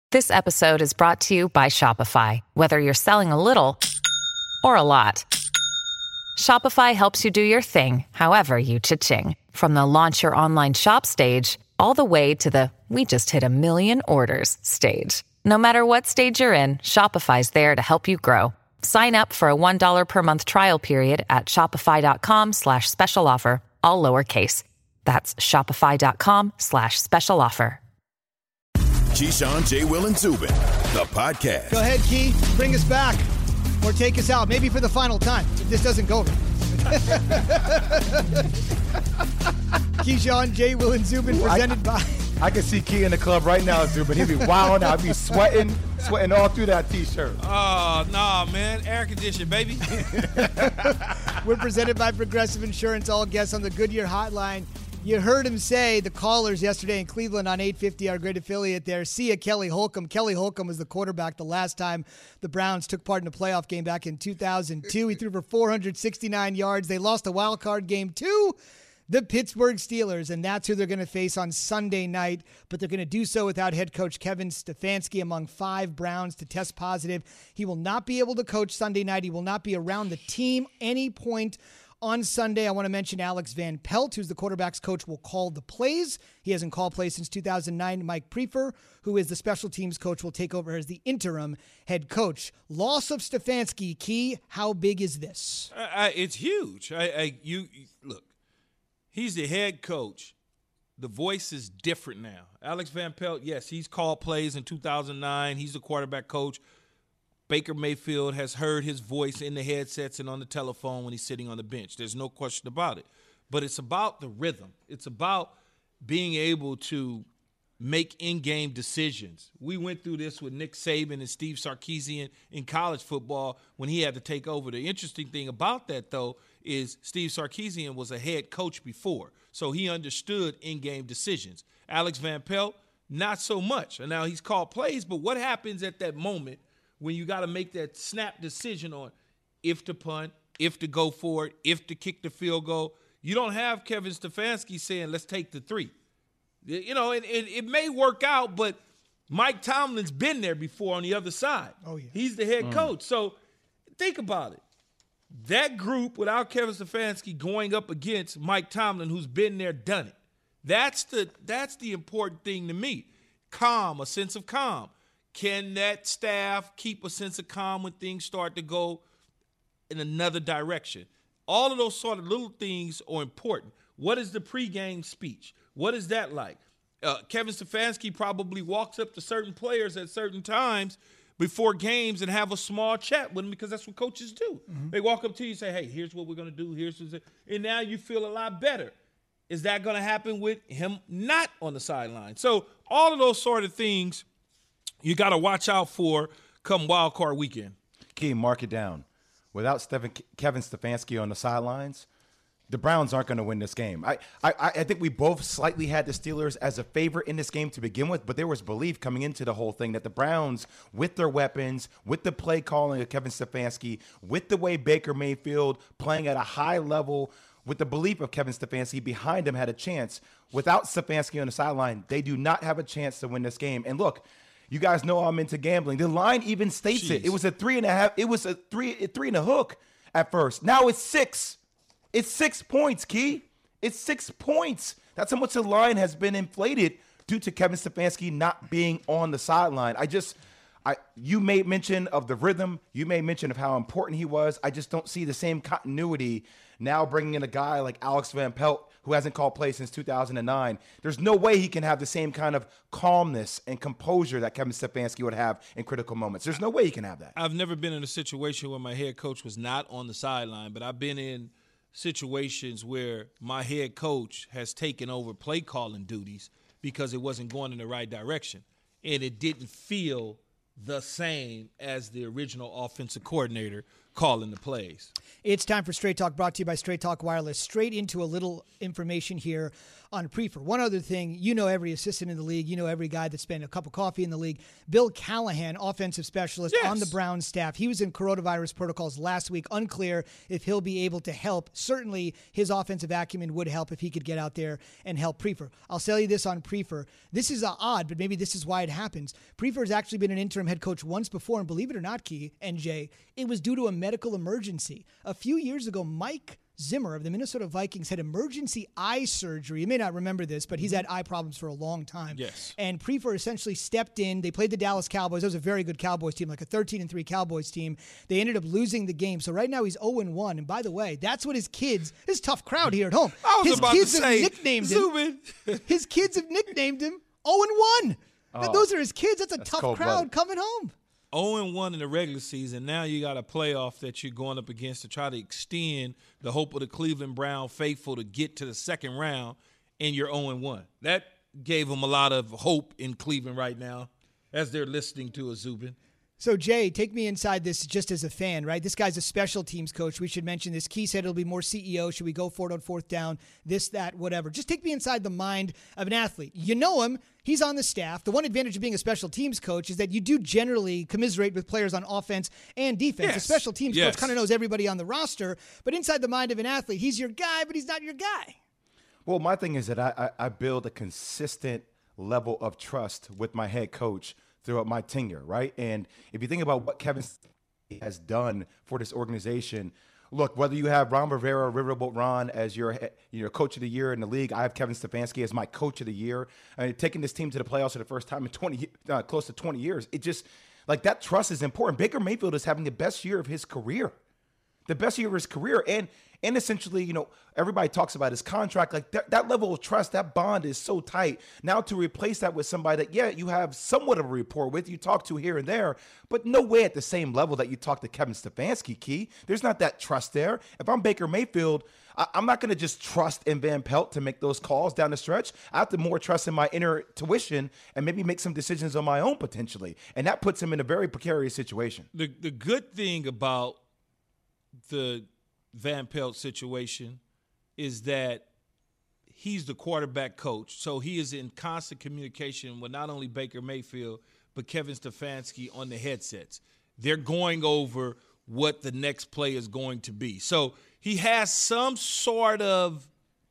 This episode is brought to you by Shopify. Whether you're selling a little or a lot, Shopify helps you do your thing, however you cha-ching. From the launch your online shop stage, all the way to the we just hit 1 million orders stage. No matter what stage you're in, Shopify's there to help you grow. Sign up for a $1 per month trial period at shopify.com/special offer, all lowercase. That's shopify.com/special offer. Keyshawn, J. Will, and Zubin, the podcast. Go ahead, Key. Bring us back or take us out, maybe for the final time, if this doesn't go right. Keyshawn, J. Will, and Zubin, presented by... I can see Key in the club right now, Zubin. He'd be wilding out. He'd be sweating all through that T-shirt. Oh, nah, man. Air conditioning, baby. We're presented by Progressive Insurance. All guests on the Goodyear Hotline. You heard him say, the callers yesterday in Cleveland on 850, our great affiliate there, see ya, Kelly Holcomb. Kelly Holcomb was the quarterback the last time the Browns took part in a playoff game back in 2002. He threw for 469 yards. They lost a wild card game to the Pittsburgh Steelers, and that's who they're going to face on Sunday night. But they're going to do so without head coach Kevin Stefanski, among 5 Browns to test positive. He will not be able to coach Sunday night. He will not be around the team any point on Sunday. I want to mention Alex Van Pelt, who's the quarterback's coach, will call the plays. He hasn't called plays since 2009. Mike Prefer, who is the special teams coach, will take over as the interim head coach. Loss of Stefanski, Key, how big is this? It's huge. Look, he's the head coach. The voice is different now. Alex Van Pelt, yes, he's called plays in 2009. He's the quarterback coach. Baker Mayfield has heard his voice in the headsets and on the telephone when he's sitting on the bench. There's no question about it. But it's about the rhythm. It's about being able to make in-game decisions. We went through this with Nick Saban and Steve Sarkisian in college football when he had to take over. The interesting thing about that, though, is Steve Sarkisian was a head coach before, so he understood in-game decisions. Alex Van Pelt, not so much. And now he's called plays, but what happens at that moment when you got to make that snap decision on if to punt, if to go for it, if to kick the field goal? You don't have Kevin Stefanski saying, let's take the 3. You know, it may work out, but Mike Tomlin's been there before on the other side. Oh, yeah. He's the head coach. So think about it. That group without Kevin Stefanski going up against Mike Tomlin, who's been there, done it. That's the important thing to me. Calm, a sense of calm. Can that staff keep a sense of calm when things start to go in another direction? All of those sort of little things are important. What is the pregame speech? What is that like? Kevin Stefanski probably walks up to certain players at certain times before games and have a small chat with them because that's what coaches do. Mm-hmm. They walk up to you and say, hey, here's what we're going to do. And now you feel a lot better. Is that going to happen with him not on the sideline? So all of those sort of things you got to watch out for come wild card weekend. Key, mark it down. Without Kevin Stefanski on the sidelines, the Browns aren't going to win this game. I think we both slightly had the Steelers as a favorite in this game to begin with, but there was belief coming into the whole thing that the Browns, with their weapons, with the play calling of Kevin Stefanski, with the way Baker Mayfield playing at a high level, with the belief of Kevin Stefanski behind him, had a chance. Without Stefanski on the sideline, they do not have a chance to win this game. And look, you guys know I'm into gambling. The line even states it. It was a 3.5. It was a 3 and a hook at first. Now it's 6. It's 6 points, Key. It's 6 points. That's how much the line has been inflated due to Kevin Stefanski not being on the sideline. You made mention of the rhythm. You made mention of how important he was. I just don't see the same continuity now bringing in a guy like Alex Van Pelt, who hasn't called plays since 2009. There's no way he can have the same kind of calmness and composure that Kevin Stefanski would have in critical moments. There's no way he can have that. I've never been in a situation where my head coach was not on the sideline, but I've been in situations where my head coach has taken over play calling duties because it wasn't going in the right direction, and it didn't feel the same as the original offensive coordinator calling the plays. It's time for Straight Talk, brought to you by Straight Talk Wireless. Straight into a little information here on Prefer. One other thing, you know every assistant in the league, you know every guy that's spent a cup of coffee in the league. Bill Callahan, offensive specialist on the Browns staff. He was in coronavirus protocols last week. Unclear if he'll be able to help. Certainly, his offensive acumen would help if he could get out there and help Prefer. I'll tell you this on Prefer. This is odd, but maybe this is why it happens. Prefer has actually been an interim head coach once before, and believe it or not, Key and Jay, it was due to a medical emergency. A few years ago, Mike Zimmer of the Minnesota Vikings had emergency eye surgery. You may not remember this, but he's had eye problems for a long time. Yes. And Prefer essentially stepped in. They played the Dallas Cowboys. That was a very good Cowboys team, like a 13-3 Cowboys team. They ended up losing the game. So right now he's 0-1. And by the way, that's what his kids, this tough crowd here at home, his kids have nicknamed him. His kids have nicknamed him 0-1. Those are his kids. That's a tough crowd coming home. 0-1 in the regular season. Now you got a playoff that you're going up against to try to extend the hope of the Cleveland Brown faithful to get to the second round, and you're 0-1. That gave them a lot of hope in Cleveland right now as they're listening to us, Zubin. So, Jay, take me inside this just as a fan, right? This guy's a special teams coach. We should mention this. Key said it'll be more CEO. Should we go for it on fourth down? This, that, whatever. Just take me inside the mind of an athlete. You know him. He's on the staff. The one advantage of being a special teams coach is that you do generally commiserate with players on offense and defense. Yes. A special teams coach kind of knows everybody on the roster. But inside the mind of an athlete, he's your guy, but he's not your guy. Well, my thing is that I build a consistent level of trust with my head coach throughout my tenure, right? And if you think about what Kevin has done for this organization, look, whether you have Ron Rivera, Riverboat Ron as your coach of the year in the league, I have Kevin Stefanski as my coach of the year. I mean, taking this team to the playoffs for the first time in close to 20 years, it just, like, that trust is important. Baker Mayfield is having the best year of his career. The best year of his career. And essentially, everybody talks about his contract. Like that level of trust, that bond is so tight. Now to replace that with somebody that, you have somewhat of a rapport with, you talk to here and there, but no way at the same level that you talk to Kevin Stefanski, Key. There's not that trust there. If I'm Baker Mayfield, I'm not going to just trust in Van Pelt to make those calls down the stretch. I have to more trust in my inner tuition and maybe make some decisions on my own potentially. And that puts him in a very precarious situation. The good thing about the Van Pelt situation is that he's the quarterback coach, so he is in constant communication with not only Baker Mayfield but Kevin Stefanski on the headsets. They're going over what the next play is going to be. So he has some sort of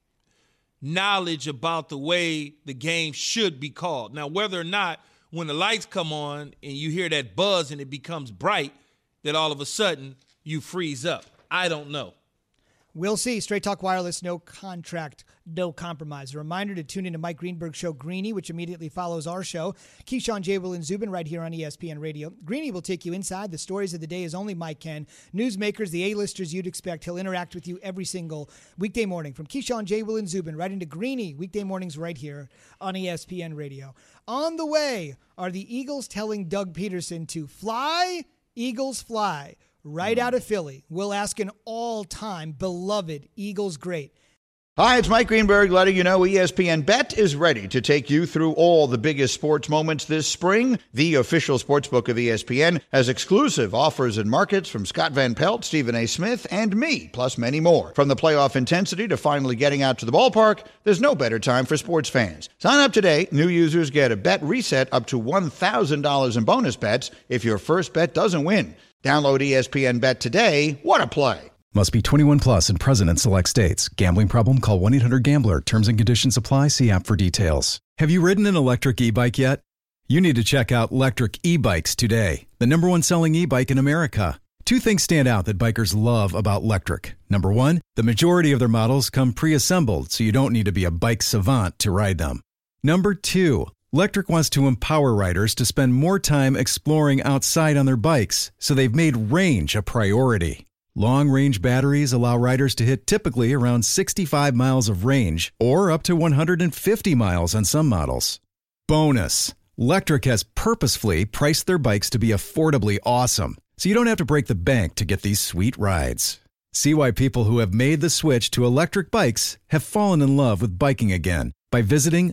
knowledge about the way the game should be called. Now, whether or not when the lights come on and you hear that buzz and it becomes bright, that all of a sudden you freeze up. I don't know. We'll see. Straight Talk Wireless, no contract, no compromise. A reminder to tune into Mike Greenberg's show, Greeny, which immediately follows our show. Keyshawn, J. Will, and Zubin right here on ESPN Radio. Greeny will take you inside the stories of the day as only Mike can. Newsmakers, the A-listers you'd expect. He'll interact with you every single weekday morning. From Keyshawn, J. Will, and Zubin right into Greeny, weekday mornings right here on ESPN Radio. On the way are the Eagles telling Doug Peterson to fly, Eagles fly. Right out of Philly, we'll ask an all-time beloved Eagles great. Hi, it's Mike Greenberg letting you know ESPN Bet is ready to take you through all the biggest sports moments this spring. The official sportsbook of ESPN has exclusive offers and markets from Scott Van Pelt, Stephen A. Smith, and me, plus many more. From the playoff intensity to finally getting out to the ballpark, there's no better time for sports fans. Sign up today. New users get a bet reset up to $1,000 in bonus bets if your first bet doesn't win. Download ESPN Bet today. What a play. Must be 21 plus and present in select states. Gambling problem? Call 1-800-GAMBLER. Terms and conditions apply. See app for details. Have you ridden an electric e-bike yet? You need to check out Lectric E-Bikes today, the #1 selling e-bike in America. Two things stand out that bikers love about Lectric. Number one, the majority of their models come pre-assembled, so you don't need to be a bike savant to ride them. Number two, Lectric wants to empower riders to spend more time exploring outside on their bikes, so they've made range a priority. Long-range batteries allow riders to hit typically around 65 miles of range, or up to 150 miles on some models. Bonus, Lectric has purposefully priced their bikes to be affordably awesome, so you don't have to break the bank to get these sweet rides. See why people who have made the switch to electric bikes have fallen in love with biking again by visiting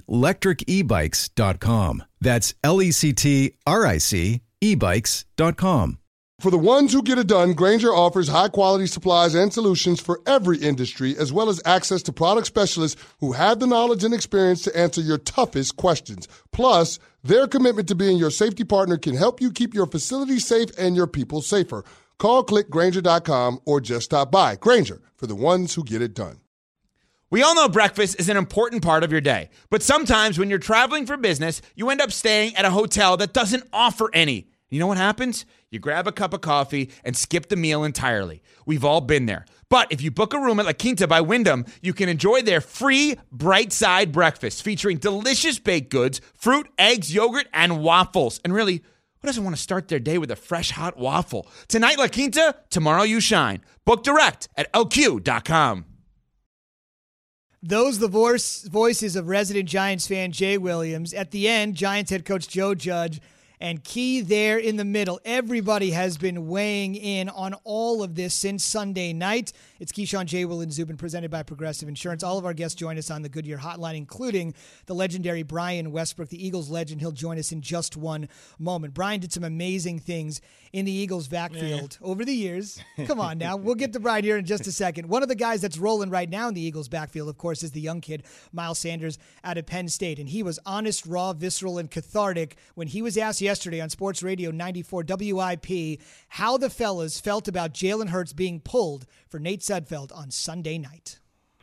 lectricebikes.com. That's LECTRIC ebikes.com. For the ones who get it done, Grainger offers high-quality supplies and solutions for every industry, as well as access to product specialists who have the knowledge and experience to answer your toughest questions. Plus, their commitment to being your safety partner can help you keep your facility safe and your people safer. Call clickgrainger.com or just stop by. Grainger, for the ones who get it done. We all know breakfast is an important part of your day, but sometimes when you're traveling for business, you end up staying at a hotel that doesn't offer any. You know what happens? You grab a cup of coffee and skip the meal entirely. We've all been there. But if you book a room at La Quinta by Wyndham, you can enjoy their free Bright Side breakfast featuring delicious baked goods, fruit, eggs, yogurt, and waffles. And really, who doesn't want to start their day with a fresh hot waffle? Tonight, La Quinta, tomorrow you shine. Book direct at LQ.com. Those the voices of resident Giants fan Jay Williams. At the end, Giants head coach Joe Judge and Key there in the middle. Everybody has been weighing in on all of this since Sunday night. It's Keyshawn, J. Will, and Zubin, presented by Progressive Insurance. All of our guests join us on the Goodyear Hotline, including the legendary Brian Westbrook, the Eagles legend. He'll join us in just one moment. Brian did some amazing things in the Eagles' backfield over the years. Come on now. We'll get to Brian here in just a second. One of the guys that's rolling right now in the Eagles' backfield, of course, is the young kid, Miles Sanders, out of Penn State. And he was honest, raw, visceral, and cathartic when he was asked yesterday on Sports Radio 94 WIP how the fellas felt about Jalen Hurts being pulled for Nate Sudfeld on Sunday night.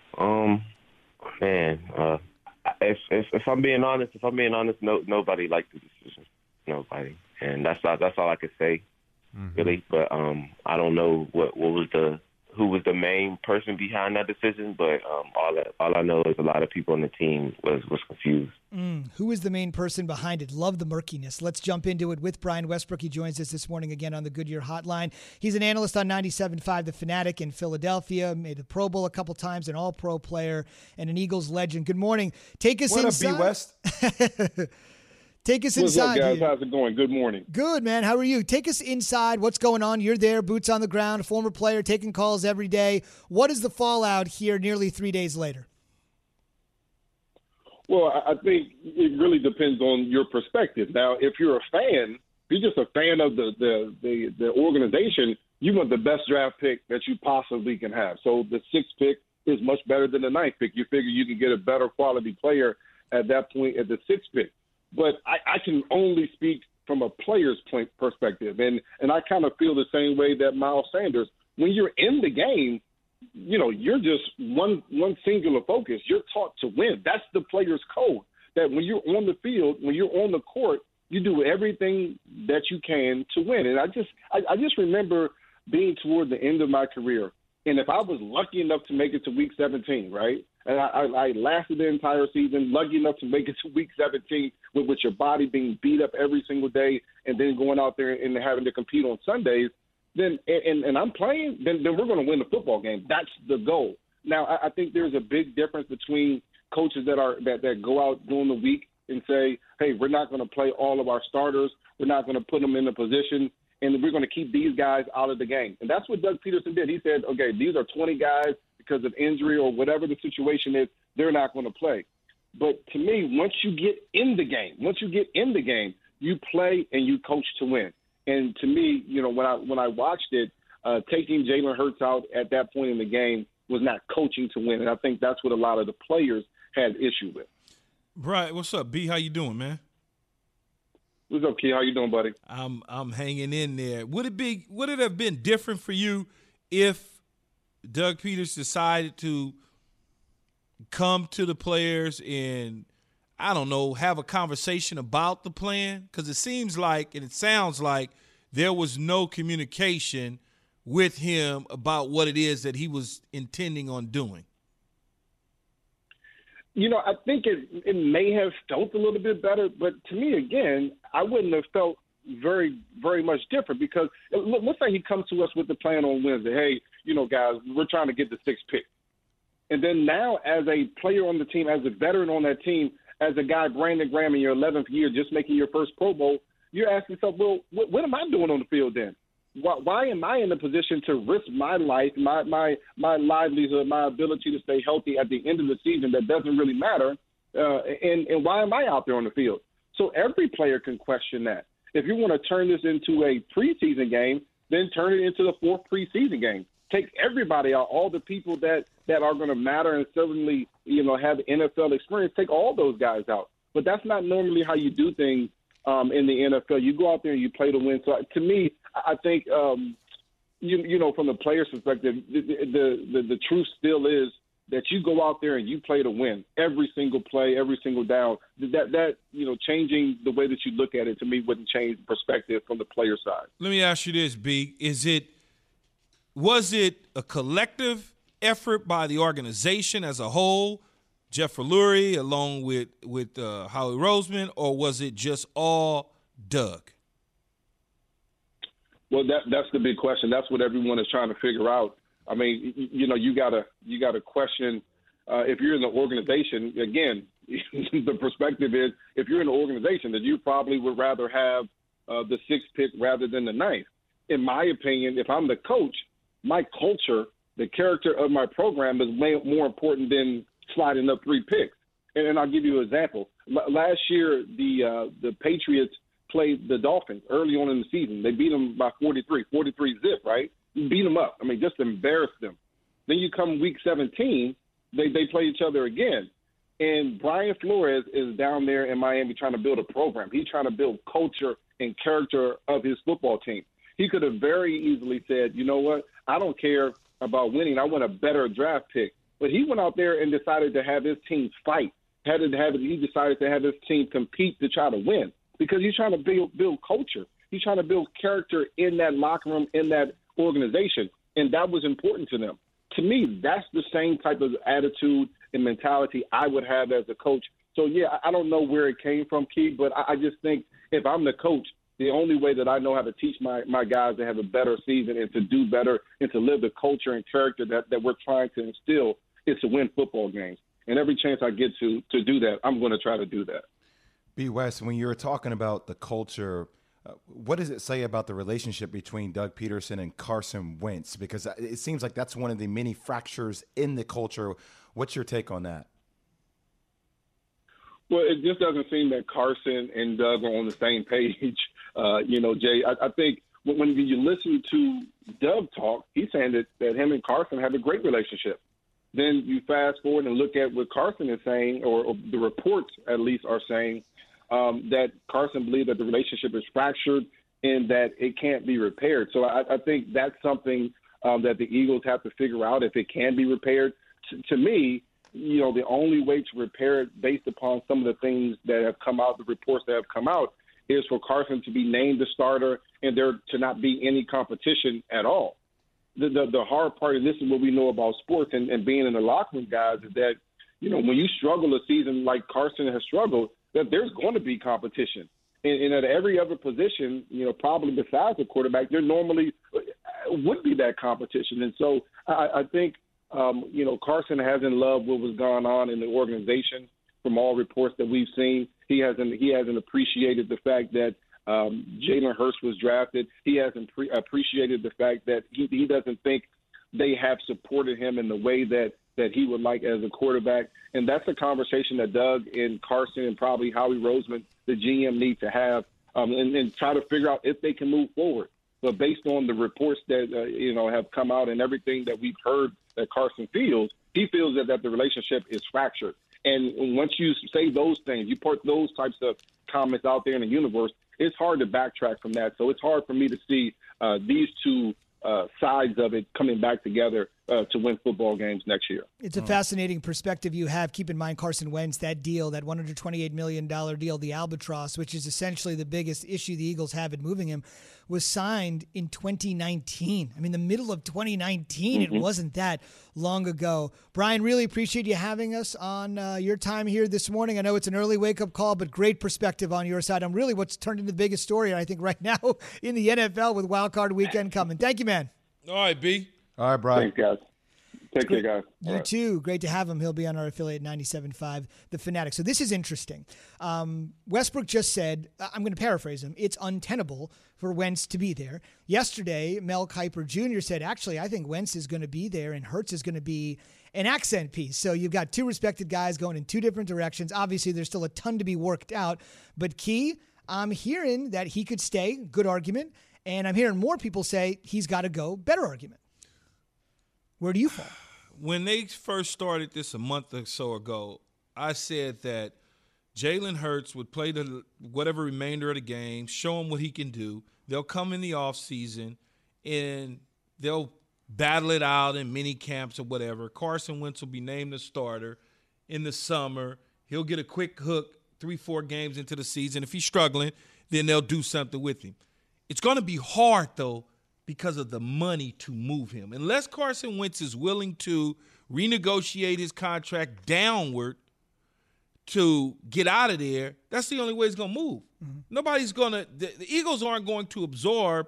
If I'm being honest, nobody liked the decision. Nobody. And that's all I could say, really. But I don't know who was the main person behind that decision, but all I know is a lot of people on the team was confused. Who is the main person behind it? Love the murkiness. Let's jump into it with Brian Westbrook. He joins us this morning again on the Goodyear Hotline. He's an analyst on 97.5 The Fanatic in Philadelphia, made the Pro Bowl a couple times, an All-Pro player, and an Eagles legend. Good morning. Take us inside. What up, B. West? Take us What's inside. What's up, guys? Here. How's it going? Good morning. Good, man. How are you? Take us inside. What's going on? You're there, boots on the ground, a former player, taking calls every day. What is the fallout here nearly 3 days later? Well, I think it really depends on your perspective. Now, if you're a fan, if you're just a fan of the organization, you want the best draft pick that you possibly can have. So the 6th pick is much better than the 9th pick. You figure you can get a better quality player at that point at the 6th pick. But I can only speak from a player's perspective, and I kind of feel the same way that Miles Sanders. When you're in the game, you're just one singular focus. You're taught to win. That's the player's code. That when you're on the field, when you're on the court, you do everything that you can to win. And I just remember being toward the end of my career, and if I was lucky enough to make it to Week 17, right? And I lasted the entire season, lucky enough to make it to Week 17 with your body being beat up every single day and then going out there and having to compete on Sundays, then and I'm playing, then we're going to win the football game. That's the goal. Now, I think there's a big difference between coaches that go out during the week and say, hey, we're not going to play all of our starters. We're not going to put them in a position, and we're going to keep these guys out of the game. And that's what Doug Peterson did. He said, okay, these are 20 guys because of injury or whatever the situation is, they're not going to play. But to me, once you get in the game, you play and you coach to win. And to me, when I watched it, taking Jalen Hurts out at that point in the game was not coaching to win. And I think that's what a lot of the players had issue with. Brian, what's up, B? How you doing, man? What's up, Key? How you doing, buddy? I'm hanging in there. Would it have been different for you if Doug Peters decided to come to the players and, I don't know, have a conversation about the plan? Because it seems like, and it sounds like, there was no communication with him about what it is that he was intending on doing. I think it may have felt a little bit better, but to me, again, I wouldn't have felt very, very much different because let's say he comes to us with the plan on Wednesday. Hey, guys, we're trying to get the 6th pick. And then now as a player on the team, as a veteran on that team, as a guy, Brandon Graham, in your 11th year, just making your first Pro Bowl, you're asking yourself, well, what am I doing on the field then? Why am I in a position to risk my life, my livelihood, my ability to stay healthy at the end of the season that doesn't really matter? And why am I out there on the field? So every player can question that. If you want to turn this into a preseason game, then turn it into the 4th preseason game. Take everybody out, all the people that are going to matter and certainly, have NFL experience. Take all those guys out. But that's not normally how you do things in the NFL. You go out there and you play to win. So to me, I think, from the player's perspective, the truth still is that you go out there and you play to win every single play, every single down. That changing the way that you look at it, to me, wouldn't change the perspective from the player side. Let me ask you this, B. Was it a collective effort by the organization as a whole, Jeff Lurie along with Howie Roseman, or was it just all Doug? Well, that's the big question. That's what everyone is trying to figure out. I mean, you gotta question if you're in the organization. Again, the perspective is if you're in an organization that you probably would rather have the 6th pick rather than the 9th. In my opinion, if I'm the coach, my culture, the character of my program is more important than sliding up 3 picks. And I'll give you an example. Last year, the Patriots played the Dolphins early on in the season. They beat them by 43 zip, right? You beat them up. I mean, just embarrassed them. Then you come week 17, they play each other again. And Brian Flores is down there in Miami trying to build a program. He's trying to build culture and character of his football team. He could have very easily said, you know what, I don't care about winning. I want a better draft pick. But he went out there and decided to have his team fight. He decided to have his team compete to try to win because he's trying to build culture. He's trying to build character in that locker room, in that organization, and that was important to them. To me, that's the same type of attitude and mentality I would have as a coach. So, yeah, I don't know where it came from, Keith, but I just think if I'm the coach, the only way that I know how to teach my guys to have a better season and to do better and to live the culture and character that we're trying to instill is to win football games. And every chance I get to do that, I'm going to try to do that. B. West, when you're talking about the culture, what does it say about the relationship between Doug Peterson and Carson Wentz? Because it seems like that's one of the many fractures in the culture. What's your take on that? Well, it just doesn't seem that Carson and Doug are on the same page. Jay, I think when you listen to Doug talk, he's saying that him and Carson have a great relationship. Then you fast forward and look at what Carson is saying, or the reports at least are saying, that Carson believes that the relationship is fractured and that it can't be repaired. So I think that's something that the Eagles have to figure out if it can be repaired. To me, the only way to repair it based upon some of the things that have come out, the reports that have come out, is for Carson to be named the starter and there to not be any competition at all. The hard part, and this is what we know about sports and being in the locker room, guys, is that, when you struggle a season like Carson has struggled, that there's going to be competition. And at every other position, probably besides the quarterback, there normally would be that competition. And so I think, Carson hasn't loved what was going on in the organization from all reports that we've seen. He hasn't appreciated the fact that Jalen Hurts was drafted. He hasn't appreciated the fact that he doesn't think they have supported him in the way that he would like as a quarterback. And that's a conversation that Doug and Carson and probably Howie Roseman, the GM, need to have and try to figure out if they can move forward. But based on the reports that, have come out and everything that we've heard that Carson feels, he feels that the relationship is fractured. And once you say those things, you put those types of comments out there in the universe, it's hard to backtrack from that. So it's hard for me to see these two sides of it coming back together to win football games next year. It's a fascinating perspective you have. Keep in mind, Carson Wentz, that deal, that $128 million deal, the Albatross, which is essentially the biggest issue the Eagles have in moving him, was signed in 2019. I mean, the middle of 2019. It wasn't that long ago. Brian, really appreciate you having us on your time here this morning. I know it's an early wake-up call, but great perspective on your side on really what's turned into the biggest story, I think, right now in the NFL with Wild Card Weekend coming. Thank you, man. All right, B. All right, Brian. Thanks, guys. Take care, guys. You too. Great to have him. He'll be on our affiliate 97.5, The Fanatic. So this is interesting. Westbrook just said, I'm going to paraphrase him, it's untenable for Wentz to be there. Yesterday, Mel Kiper Jr. said, actually, I think Wentz is going to be there and Hurts is going to be an accent piece. So you've got two respected guys going in two different directions. Obviously, there's still a ton to be worked out. But Key, I'm hearing that he could stay, good argument, And I'm hearing more people say he's got to go. Better argument. Where do you fall? When they first started this a month or so ago, I said that Jalen Hurts would play the whatever remainder of the game, show him what he can do. They'll come in the offseason, and they'll battle it out in mini camps or whatever. Carson Wentz will be named the starter in the summer. He'll get a quick hook 3-4 games into the season. If he's struggling, then they'll do something with him. It's going to be hard, though, because of the money to move him. Unless Carson Wentz is willing to renegotiate his contract downward to get out of there, that's the only way it's going to move. Mm-hmm. Nobody's going to – the Eagles aren't going to absorb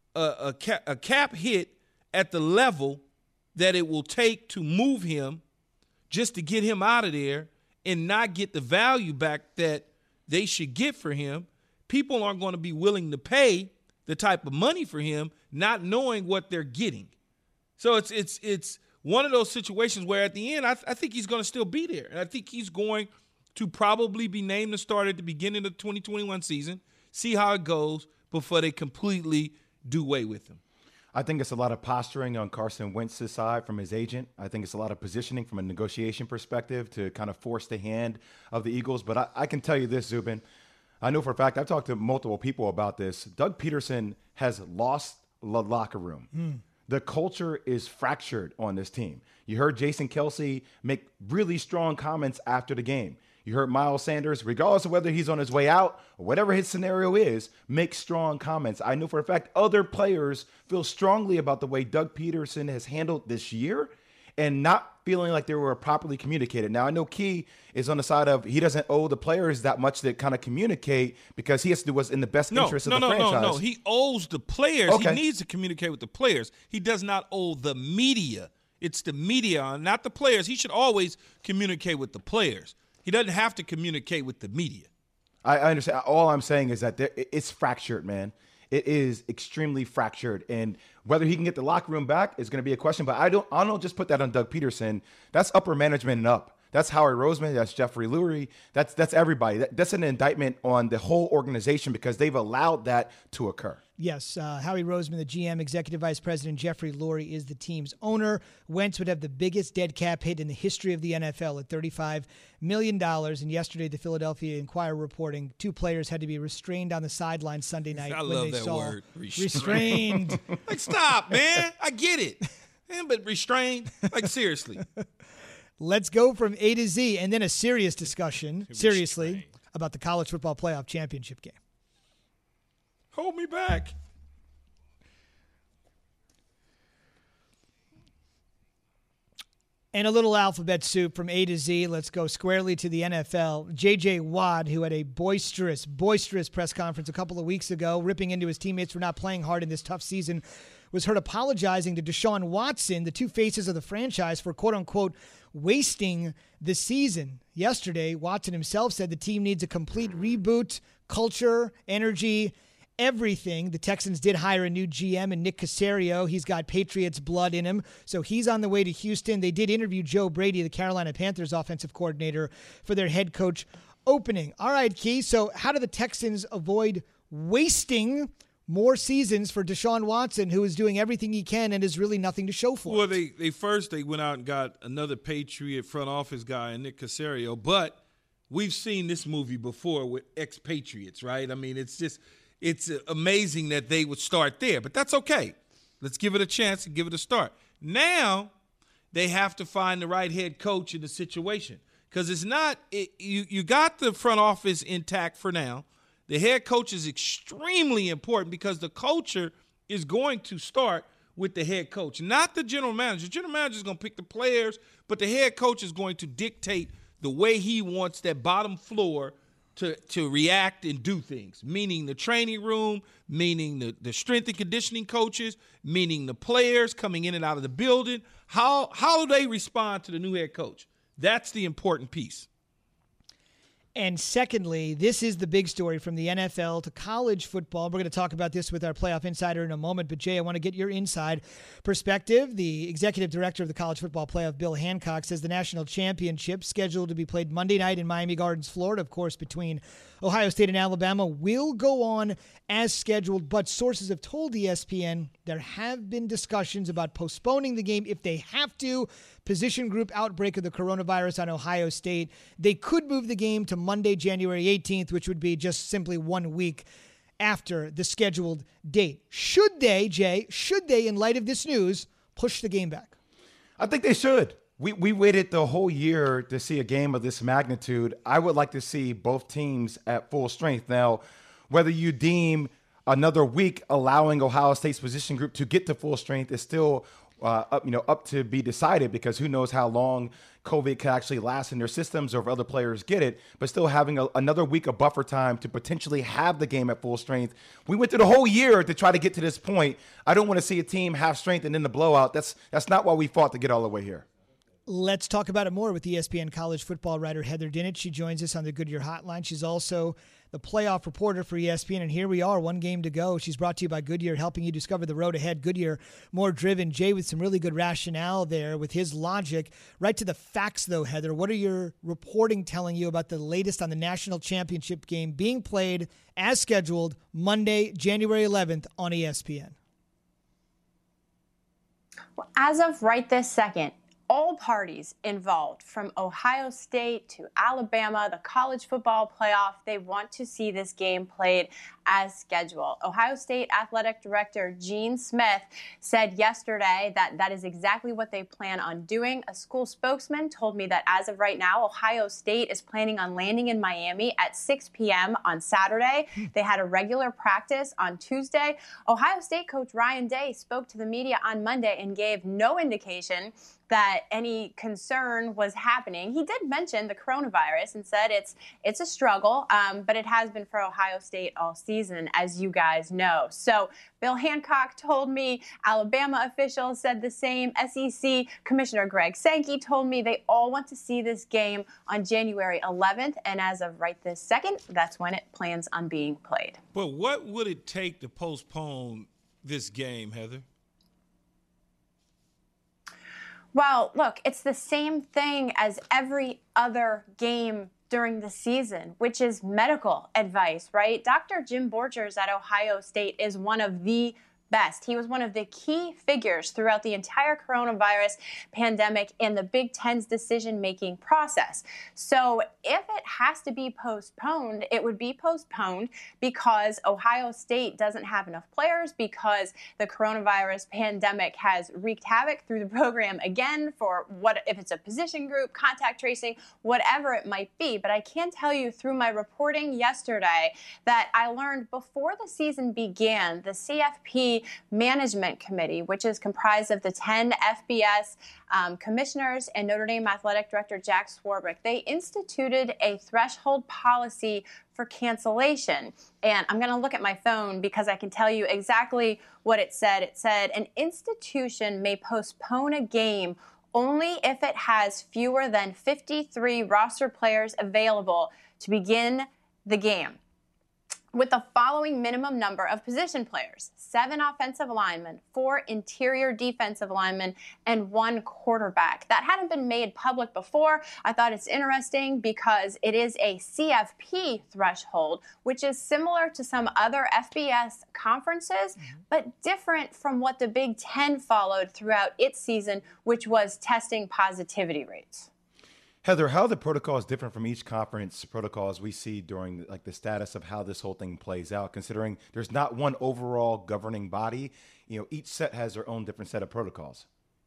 a cap hit at the level that it will take to move him just to get him out of there and not get the value back that they should get for him. People aren't going to be willing to pay the type of money for him, not knowing what they're getting. So it's one of those situations where at the end, I think he's going to still be there. And I think he's going to probably be named the starter at the beginning of the 2021 season, see how it goes before they completely do away with him. I think it's a lot of posturing on Carson Wentz's side from his agent. I think it's a lot of positioning from a negotiation perspective to kind of force the hand of the Eagles. But I can tell you this, Zubin. I know for a fact, I've talked to multiple people about this. Doug Peterson has lost the locker room. The culture is fractured on this team. You heard Jason Kelce make really strong comments after the game. You heard Miles Sanders, regardless of whether he's on his way out or whatever his scenario is, make strong comments. I know for a fact other players feel strongly about the way Doug Peterson has handled this year and not feeling like they were properly communicated. Now, I know Key is on the side of he doesn't owe the players that much to kind of communicate because he has to do what's in the best interest of the franchise. No. He owes the players. Okay. He needs to communicate with the players. He does not owe the media. It's the media, not the players. He should always communicate with the players. He doesn't have to communicate with the media. I understand. All I'm saying is that it's fractured, man. It is extremely fractured. And whether he can get the locker room back is going to be a question. But I don't just put that on Doug Peterson. That's upper management and up. That's Howie Roseman. That's Jeffrey Lurie. That's everybody. That's an indictment on the whole organization because they've allowed that to occur. Yes, Howie Roseman, the GM, Executive Vice President. Jeffrey Lurie is the team's owner. Wentz would have the biggest dead cap hit in the history of the NFL at $35 million. And yesterday, the Philadelphia Inquirer reporting 2 players had to be restrained on the sideline Sunday night when they saw word. Restrained. Like, stop, man. I get it. Man, but restrained? Like, seriously. Let's go from A to Z, and then a serious discussion, seriously, about the college football playoff championship game. Hold me back. And a little alphabet soup from A to Z. Let's go squarely to the NFL. J.J. Watt, who had a boisterous press conference a couple of weeks ago, ripping into his teammates for not playing hard in this tough season, was heard apologizing to Deshaun Watson, the 2 faces of the franchise, for quote-unquote wasting the season. Yesterday, Watson himself said the team needs a complete reboot, culture, energy, everything. The Texans did hire a new GM in Nick Caserio. He's got Patriots blood in him, so he's on the way to Houston. They did interview Joe Brady, the Carolina Panthers offensive coordinator, for their head coach opening. All right, Key, so how do the Texans avoid wasting more seasons for Deshaun Watson, who is doing everything he can and is really nothing to show for? Well, they went out and got another Patriot front office guy, Nick Caserio, but we've seen this movie before with expatriates, right? I mean, it's amazing that they would start there, but that's okay. Let's give it a chance and give it a start. Now they have to find the right head coach in the situation because it's not you got the front office intact for now. The head coach is extremely important because the culture is going to start with the head coach, not the general manager. The general manager is going to pick the players, but the head coach is going to dictate the way he wants that bottom floor to react and do things, meaning the training room, meaning the strength and conditioning coaches, meaning the players coming in and out of the building. How do they respond to the new head coach? That's the important piece. And secondly, this is the big story from the NFL to college football. We're going to talk about this with our playoff insider in a moment. But, Jay, I want to get your inside perspective. The executive director of the college football playoff, Bill Hancock, says the national championship, scheduled to be played Monday night in Miami Gardens, Florida, of course, between Ohio State and Alabama, will go on as scheduled. But sources have told ESPN there have been discussions about postponing the game if they have to. Position group outbreak of the coronavirus on Ohio State. They could move the game to Monday, January 18th, which would be just simply 1 week after the scheduled date. Should they, Jay, in light of this news, push the game back? I think they should. We waited the whole year to see a game of this magnitude. I would like to see both teams at full strength. Now, whether you deem another week allowing Ohio State's position group to get to full strength is still up to be decided, because who knows how long COVID could actually last in their systems or if other players get it. But still having another week of buffer time to potentially have the game at full strength. We went through the whole year to try to get to this point. I don't want to see a team half strength and then the blowout. That's not why we fought to get all the way here. Let's talk about it more with ESPN college football writer Heather Dinich. She joins us on the Goodyear Hotline. She's also the playoff reporter for ESPN, and here we are, one game to go. She's brought to you by Goodyear, helping you discover the road ahead. Goodyear, more driven. Jay with some really good rationale there with his logic. Right to the facts, though, Heather. What are your reporting telling you about the latest on the national championship game being played as scheduled Monday, January 11th on ESPN? Well, as of right this second, all parties involved, from Ohio State to Alabama, the college football playoff, they want to see this game played as scheduled. Ohio State Athletic Director Gene Smith said yesterday that that is exactly what they plan on doing. A school spokesman told me that as of right now, Ohio State is planning on landing in Miami at 6 p.m. on Saturday. They had a regular practice on Tuesday. Ohio State coach Ryan Day spoke to the media on Monday and gave no indication that any concern was happening. He did mention the coronavirus and said it's a struggle, but it has been for Ohio State all season, as you guys know. So Bill Hancock told me, Alabama officials said the same, SEC Commissioner Greg Sankey told me they all want to see this game on January 11th, and as of right this second, that's when it plans on being played. But what would it take to postpone this game, Heather? Well, look, it's the same thing as every other game during the season, which is medical advice, right? Dr. Jim Borchers at Ohio State is one of the best. He was one of the key figures throughout the entire coronavirus pandemic in the Big Ten's decision-making process. So if it has to be postponed, it would be postponed because Ohio State doesn't have enough players, because the coronavirus pandemic has wreaked havoc through the program again for what if it's a position group, contact tracing, whatever it might be. But I can tell you through my reporting yesterday that I learned before the season began, the CFP Management Committee, which is comprised of the 10 FBS commissioners and Notre Dame Athletic Director Jack Swarbrick, they instituted a threshold policy for cancellation. And I'm going to look at my phone because I can tell you exactly what it said. It said an institution may postpone a game only if it has fewer than 53 roster players available to begin the game, with the following minimum number of position players: 7 offensive linemen, 4 interior defensive linemen, and 1 quarterback. That hadn't been made public before. I thought it's interesting because it is a CFP threshold, which is similar to some other FBS conferences, but different from what the Big Ten followed throughout its season, which was testing positivity rates. Heather, how are the protocols different from each conference protocols we see during the status of how this whole thing plays out, considering there's not one overall governing body? Each set has their own different set of protocols.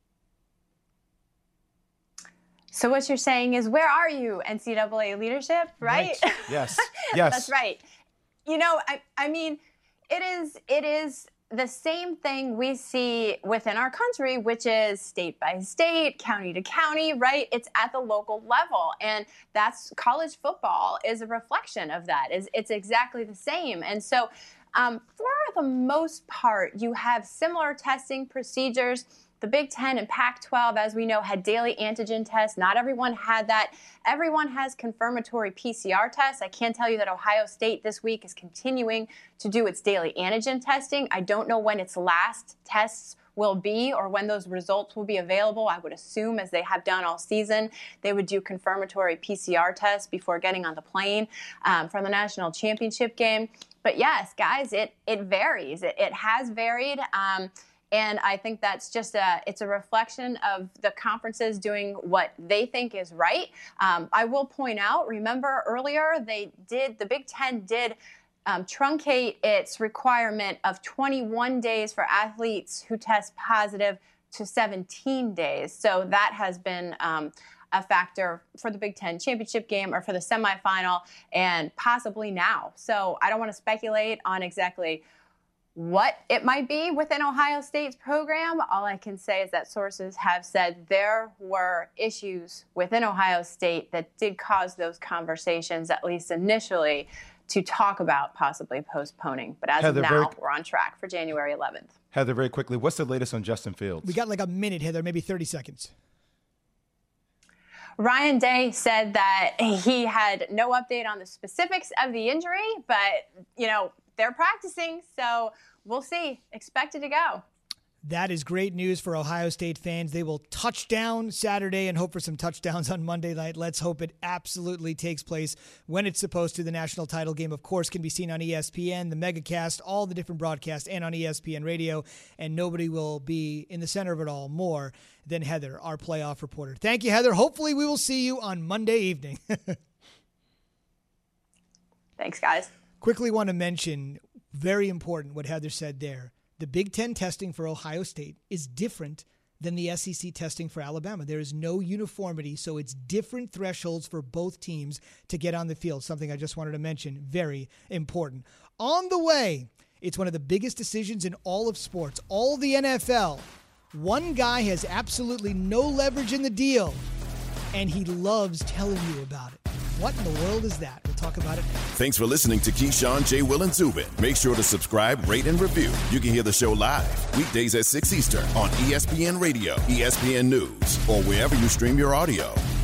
So what you're saying is, where are you, NCAA leadership, right? Yes. Yes. That's right. I mean, it is the same thing we see within our country, which is state by state, county to county, right? It's at the local level. And that's college football is a reflection of that. It's exactly the same. And so for the most part, you have similar testing procedures. The Big Ten and Pac-12, as we know, had daily antigen tests. Not everyone had that. Everyone has confirmatory PCR tests. I can tell you that Ohio State this week is continuing to do its daily antigen testing. I don't know when its last tests will be or when those results will be available. I would assume, as they have done all season, they would do confirmatory PCR tests before getting on the plane for the national championship game. But yes, guys, it varies. It has varied. And I think that's just it's a reflection of the conferences doing what they think is right. I will point out, remember earlier, the Big Ten did truncate its requirement of 21 days for athletes who test positive to 17 days. So that has been a factor for the Big Ten championship game or for the semifinal and possibly now. So I don't want to speculate on exactly what it might be within Ohio State's program. All I can say is that sources have said there were issues within Ohio State that did cause those conversations, at least initially, to talk about possibly postponing. But as of now, we're on track for January 11th. Heather, very quickly, what's the latest on Justin Fields? We got like a minute, Heather, maybe 30 seconds. Ryan Day said that he had no update on the specifics of the injury, but, they're practicing, so we'll see. Expected to go. That is great news for Ohio State fans. They will touch down Saturday and hope for some touchdowns on Monday night. Let's hope it absolutely takes place when it's supposed to. The national title game, of course, can be seen on ESPN, the Megacast, all the different broadcasts, and on ESPN Radio. And nobody will be in the center of it all more than Heather, our playoff reporter. Thank you, Heather. Hopefully we will see you on Monday evening. Thanks, guys. Quickly want to mention, very important what Heather said there. The Big Ten testing for Ohio State is different than the SEC testing for Alabama. There is no uniformity, so it's different thresholds for both teams to get on the field, something I just wanted to mention, very important. On the way, it's one of the biggest decisions in all of sports, all the NFL. One guy has absolutely no leverage in the deal, and he loves telling you about it. What in the world is that? We'll talk about it next. Thanks for listening to Keyshawn, J. Will, and Zubin. Make sure to subscribe, rate, and review. You can hear the show live weekdays at 6 Eastern on ESPN Radio, ESPN News, or wherever you stream your audio.